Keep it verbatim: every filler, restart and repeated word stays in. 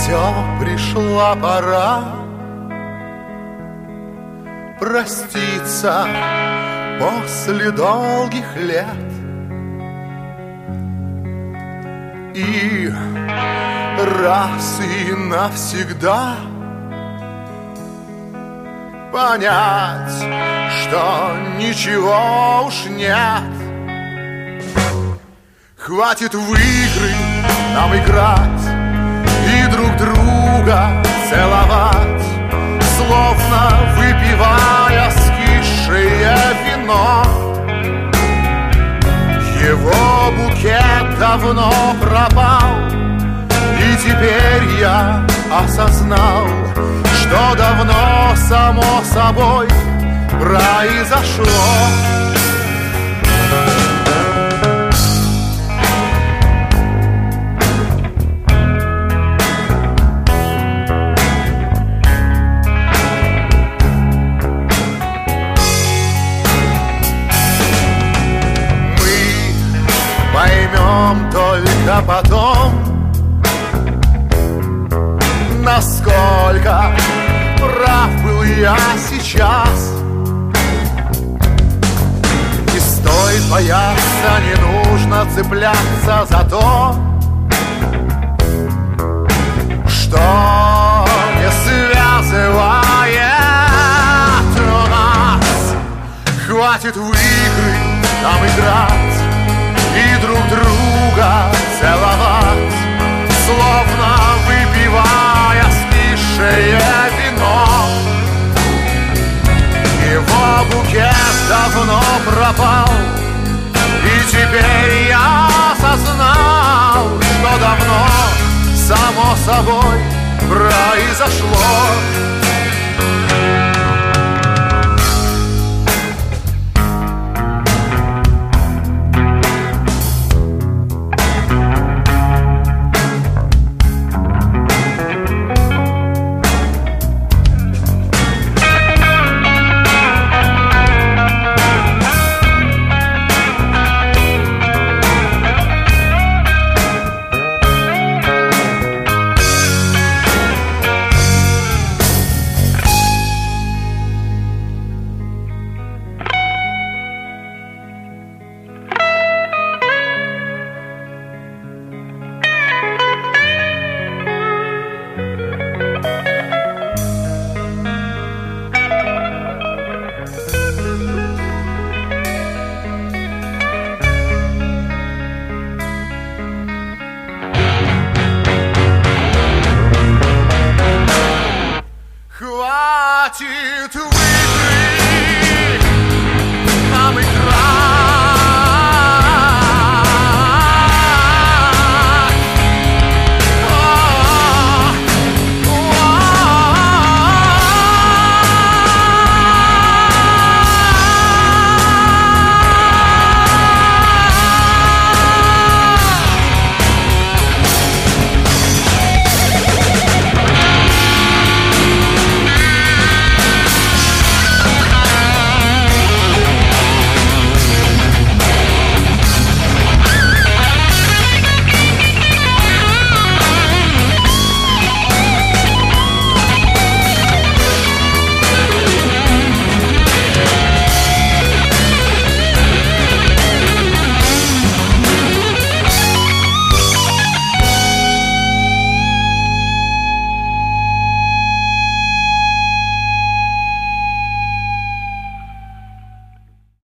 Все, пришла пора проститься после долгих лет и раз и навсегда понять, что ничего уж нет. Хватит в игры нам играть и друг друга целовать, словно выпивая скисшее вино. Его букет давно пропал, и теперь я осознал, что давно само собой произошло. Поймем только потом, насколько прав был я сейчас. Не стоит бояться, не нужно цепляться за то, что не связывает нас. Хватит в игры нам играть и друг друга целовать, словно выпивая скисшее вино. Его букет давно пропал, и теперь я осознал, что давно само собой произошло.